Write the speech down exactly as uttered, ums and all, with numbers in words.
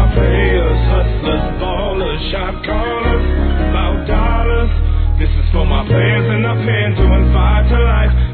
my players, hustlers, ballers, shot callers, about dollars. This is for my players and our pen to inspire to life.